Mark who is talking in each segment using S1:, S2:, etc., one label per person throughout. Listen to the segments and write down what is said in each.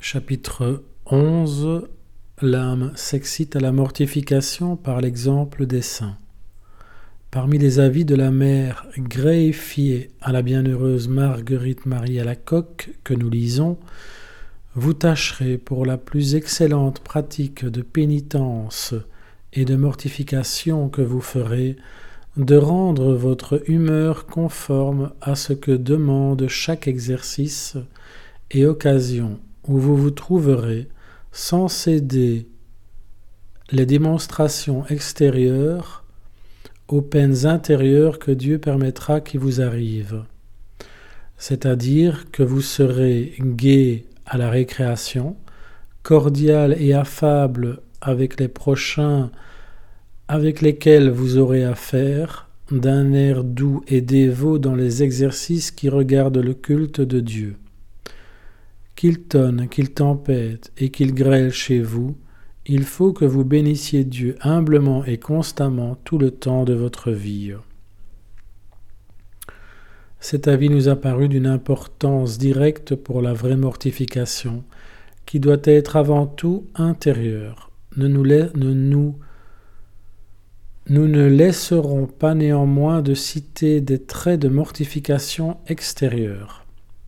S1: Chapitre 11. L'âme s'excite à la mortification par l'exemple des saints. Parmi les avis de la mère greffier à la bienheureuse Marguerite Marie Alacoque que nous lisons, vous tâcherez pour la plus excellente pratique de pénitence et de mortification que vous ferez, de rendre votre humeur conforme à ce que demande chaque exercice et occasion où vous vous trouverez, sans céder les démonstrations extérieures aux peines intérieures que Dieu permettra qui vous arrivent. C'est-à-dire que vous serez gai à la récréation, cordial et affable avec les prochains avec lesquels vous aurez affaire, d'un air doux et dévot dans les exercices qui regardent le culte de Dieu. Qu'il tonne, qu'il tempête et qu'il grêle chez vous, il faut que vous bénissiez Dieu humblement et constamment tout le temps de votre vie. Cet avis nous a paru d'une importance directe pour la vraie mortification, qui doit être avant tout intérieure. Nous ne laisserons pas néanmoins de citer des traits de mortification extérieure.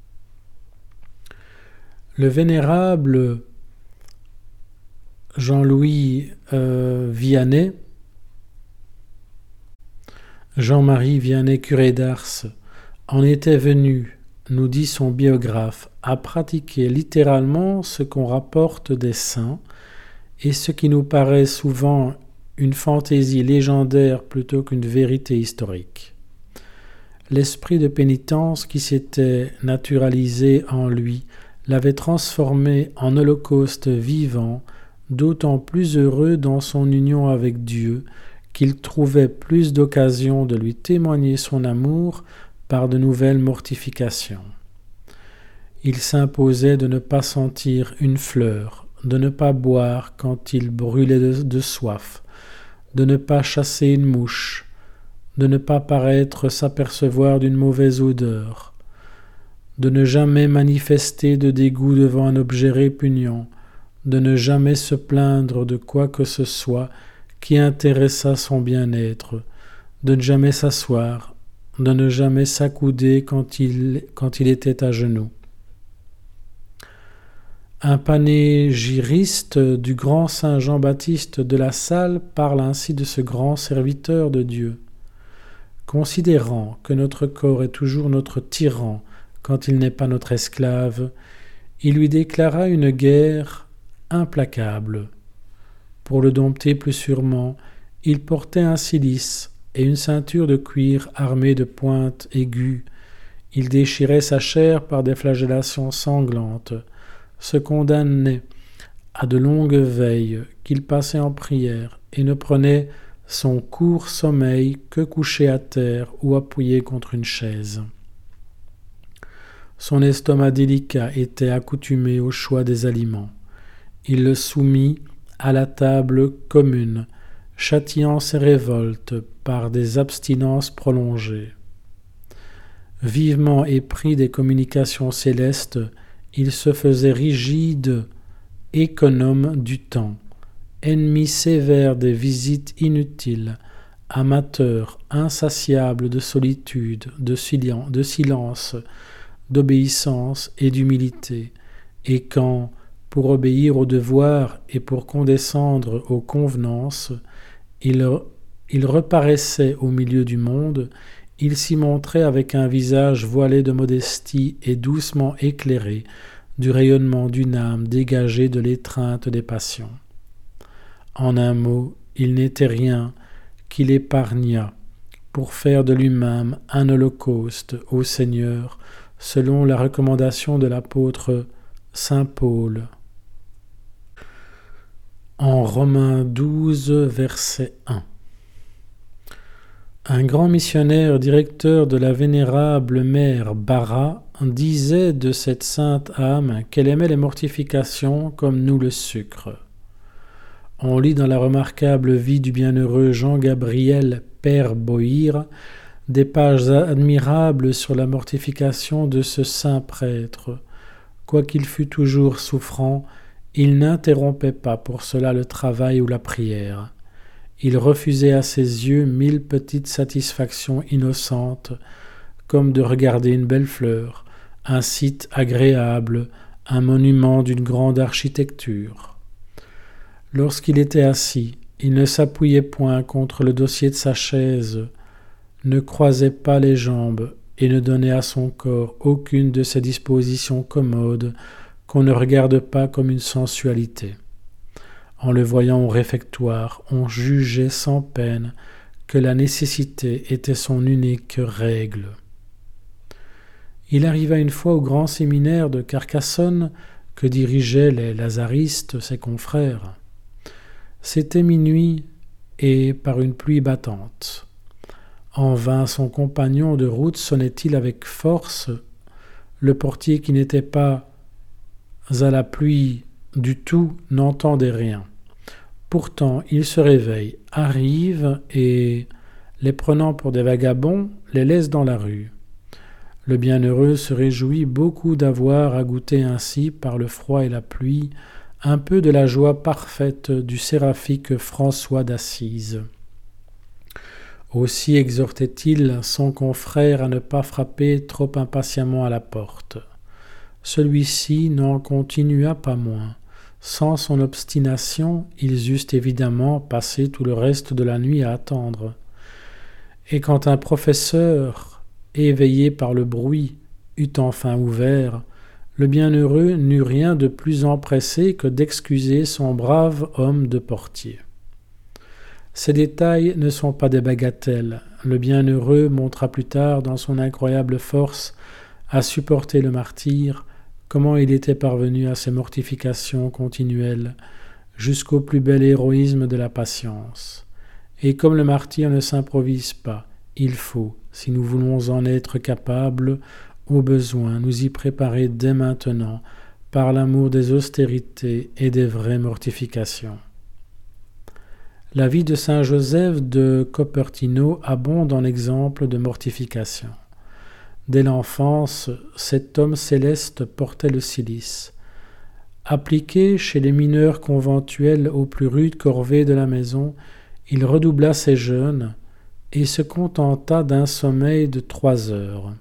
S1: Le vénérable Jean-Marie Vianney, curé d'Ars, en était venu, nous dit son biographe, à pratiquer littéralement ce qu'on rapporte des saints et ce qui nous paraît souvent une fantaisie légendaire plutôt qu'une vérité historique. L'esprit de pénitence qui s'était naturalisé en lui l'avait transformé en holocauste vivant, d'autant plus heureux dans son union avec Dieu qu'il trouvait plus d'occasions de lui témoigner son amour par de nouvelles mortifications. Il s'imposait de ne pas sentir une fleur, de ne pas boire quand il brûlait de soif, de ne pas chasser une mouche, de ne pas paraître s'apercevoir d'une mauvaise odeur, de ne jamais manifester de dégoût devant un objet répugnant, de ne jamais se plaindre de quoi que ce soit qui intéressât son bien-être, de ne jamais s'asseoir, de ne jamais s'accouder quand il était à genoux. Un panégyriste du grand saint Jean-Baptiste de La Salle parle ainsi de ce grand serviteur de Dieu. Considérant que notre corps est toujours notre tyran quand il n'est pas notre esclave, il lui déclara une guerre implacable. Pour le dompter plus sûrement, il portait un cilice et une ceinture de cuir armée de pointes aiguës. Il déchirait sa chair par des flagellations sanglantes, se condamnait à de longues veilles qu'il passait en prière et ne prenait son court sommeil que couché à terre ou appuyé contre une chaise. Son estomac délicat était accoutumé au choix des aliments. Il le soumit à la table commune, châtiant ses révoltes par des abstinences prolongées. Vivement épris des communications célestes, il se faisait rigide, économe du temps, ennemi sévère des visites inutiles, amateur insatiable de solitude, de silence, d'obéissance et d'humilité, et quand, pour obéir aux devoirs et pour condescendre aux convenances, il reparaissait au milieu du monde, il s'y montrait avec un visage voilé de modestie et doucement éclairé du rayonnement d'une âme dégagée de l'étreinte des passions. En un mot, il n'était rien qu'il épargnât pour faire de lui-même un holocauste au Seigneur, selon la recommandation de l'apôtre saint Paul. En Romains 12, verset 1. Un grand missionnaire directeur de la vénérable mère Bara disait de cette sainte âme qu'elle aimait les mortifications comme nous le sucre. On lit dans la remarquable vie du bienheureux Jean-Gabriel Père Bohir des pages admirables sur la mortification de ce saint prêtre, Quoiqu'il fût toujours souffrant, il n'interrompait pas pour cela le travail ou la prière. Il refusait à ses yeux 1000 petites satisfactions innocentes, comme de regarder une belle fleur, un site agréable, un monument d'une grande architecture. Lorsqu'il était assis, il ne s'appuyait point contre le dossier de sa chaise, ne croisait pas les jambes et ne donnait à son corps aucune de ces dispositions commodes qu'on ne regarde pas comme une sensualité. En le voyant au réfectoire, on jugeait sans peine que la nécessité était son unique règle. Il arriva une fois au grand séminaire de Carcassonne que dirigeaient les lazaristes, ses confrères. C'était minuit et par une pluie battante. En vain son compagnon de route sonnait-il avec force. Le portier, qui n'était pas à la pluie du tout, n'entendait rien. Pourtant, il se réveille, arrive et, les prenant pour des vagabonds, les laisse dans la rue. Le bienheureux se réjouit beaucoup d'avoir à goûter ainsi, par le froid et la pluie, un peu de la joie parfaite du séraphique François d'Assise. Aussi exhortait-il son confrère à ne pas frapper trop impatiemment à la porte. Celui-ci n'en continua pas moins. Sans son obstination, ils eussent évidemment passé tout le reste de la nuit à attendre. Et quand un professeur, éveillé par le bruit, eut enfin ouvert, le bienheureux n'eut rien de plus empressé que d'excuser son brave homme de portier. Ces détails ne sont pas des bagatelles. Le bienheureux montra plus tard, dans son incroyable force à supporter le martyre, comment il était parvenu à ces mortifications continuelles, jusqu'au plus bel héroïsme de la patience. Et comme le martyr ne s'improvise pas, il faut, si nous voulons en être capables, au besoin nous y préparer dès maintenant, par l'amour des austérités et des vraies mortifications. La vie de saint Joseph de Copertino abonde en exemples de mortification. Dès l'enfance, cet homme céleste portait le cilice. Appliqué chez les mineurs conventuels aux plus rudes corvées de la maison, il redoubla ses jeûnes et se contenta d'un sommeil de 3 heures.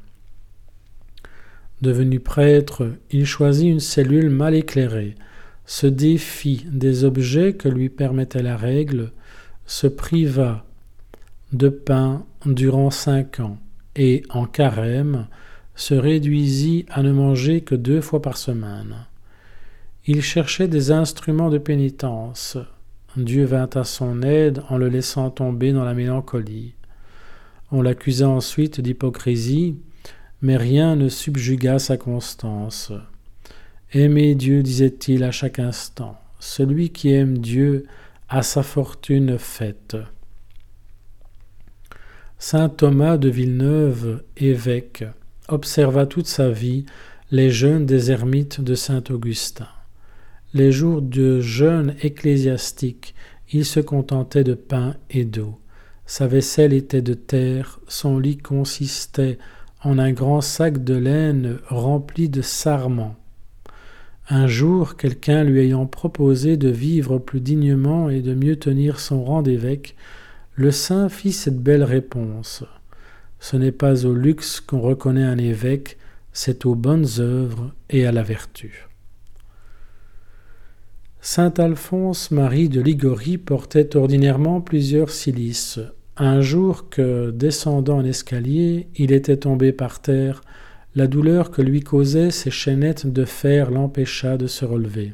S1: Devenu prêtre, il choisit une cellule mal éclairée, se défit des objets que lui permettait la règle, se priva de pain durant 5 ans et, en carême, se réduisit à ne manger que 2 fois par semaine. Il cherchait des instruments de pénitence. Dieu vint à son aide en le laissant tomber dans la mélancolie. On l'accusa ensuite d'hypocrisie, mais rien ne subjugua sa constance. « Aimez Dieu, disait-il à chaque instant. Celui qui aime Dieu a sa fortune faite. » Saint Thomas de Villeneuve, évêque, observa toute sa vie les jeûnes des ermites de Saint-Augustin. Les jours de jeûne ecclésiastique, il se contentait de pain et d'eau. Sa vaisselle était de terre, son lit consistait en un grand sac de laine rempli de sarments. Un jour, quelqu'un lui ayant proposé de vivre plus dignement et de mieux tenir son rang d'évêque, le saint fit cette belle réponse. « Ce n'est pas au luxe qu'on reconnaît un évêque, c'est aux bonnes œuvres et à la vertu. » Saint Alphonse Marie de Ligorie portait ordinairement plusieurs cilices. Un jour que, descendant un escalier, il était tombé par terre, la douleur que lui causaient ses chaînettes de fer l'empêcha de se relever.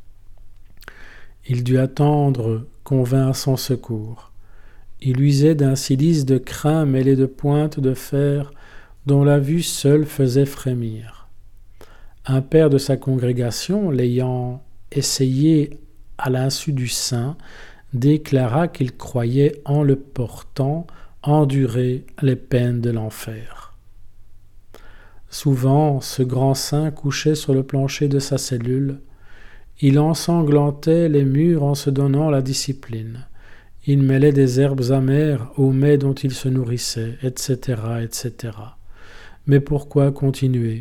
S1: Il dut attendre qu'on vînt à son secours. Il usait d'un cilice de crin mêlé de pointes de fer dont la vue seule faisait frémir. Un père de sa congrégation, l'ayant essayé à l'insu du saint, déclara qu'il croyait en le portant endurer les peines de l'enfer. Souvent, ce grand saint couchait sur le plancher de sa cellule. Il ensanglantait les murs en se donnant la discipline. Il mêlait des herbes amères aux mets dont il se nourrissait, etc., etc. Mais pourquoi continuer ?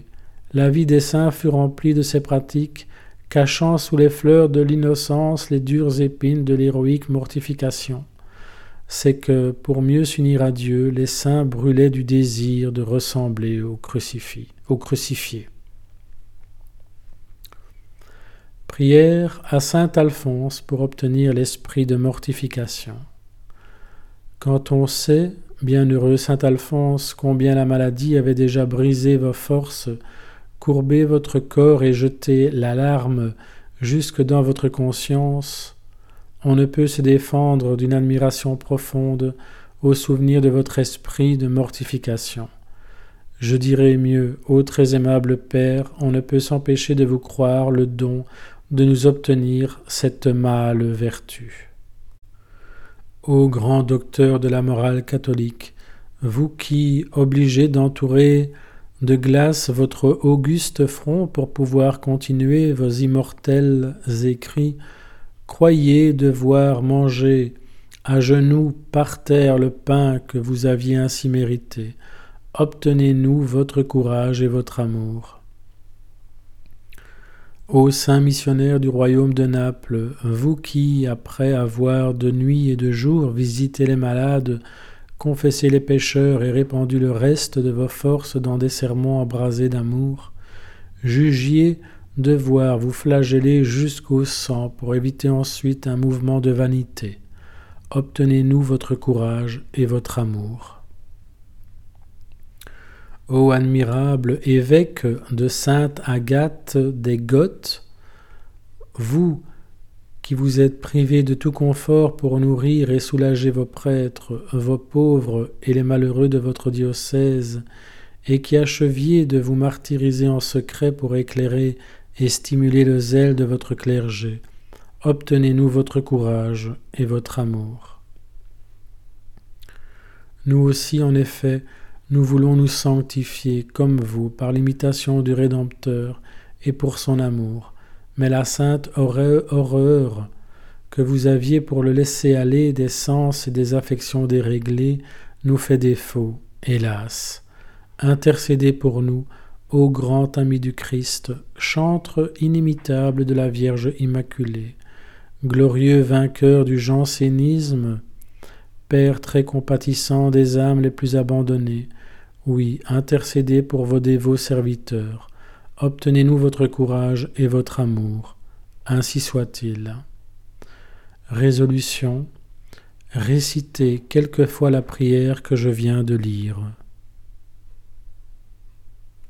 S1: La vie des saints fut remplie de ces pratiques, cachant sous les fleurs de l'innocence les dures épines de l'héroïque mortification. C'est que, pour mieux s'unir à Dieu, les saints brûlaient du désir de ressembler au crucifié. Prière à saint Alphonse pour obtenir l'esprit de mortification. Quand on sait, bienheureux saint Alphonse, combien la maladie avait déjà brisé vos forces, courbé votre corps et jeté l'alarme jusque dans votre conscience, on ne peut se défendre d'une admiration profonde au souvenir de votre esprit de mortification. Je dirais mieux, ô très aimable Père, on ne peut s'empêcher de vous croire le don de nous obtenir cette mâle vertu. Ô grand docteur de la morale catholique, vous qui, obligé d'entourer de glace votre auguste front pour pouvoir continuer vos immortels écrits, croyez devoir manger à genoux par terre le pain que vous aviez ainsi mérité. Obtenez-nous votre courage et votre amour. Ô saints missionnaires du royaume de Naples, vous qui, après avoir de nuit et de jour visité les malades, confessé les pécheurs et répandu le reste de vos forces dans des sermons embrasés d'amour, jugiez devoir vous flageller jusqu'au sang pour éviter ensuite un mouvement de vanité. Obtenez-nous votre courage et votre amour. Ô admirable évêque de sainte Agathe des Goths, vous qui vous êtes privé de tout confort pour nourrir et soulager vos prêtres, vos pauvres et les malheureux de votre diocèse, et qui acheviez de vous martyriser en secret pour éclairer et stimuler le zèle de votre clergé, obtenez-nous votre courage et votre amour. Nous aussi, en effet, nous voulons nous sanctifier comme vous par l'imitation du Rédempteur et pour son amour, mais la sainte horreur que vous aviez pour le laisser aller des sens et des affections déréglées nous fait défaut, hélas. Intercédez pour nous, ô grand ami du Christ, chantre inimitable de la Vierge Immaculée, glorieux vainqueur du jansénisme, Père très compatissant des âmes les plus abandonnées, oui, intercédez pour vos dévots serviteurs. Obtenez-nous votre courage et votre amour. Ainsi soit-il. Résolution. Récitez quelquefois la prière que je viens de lire.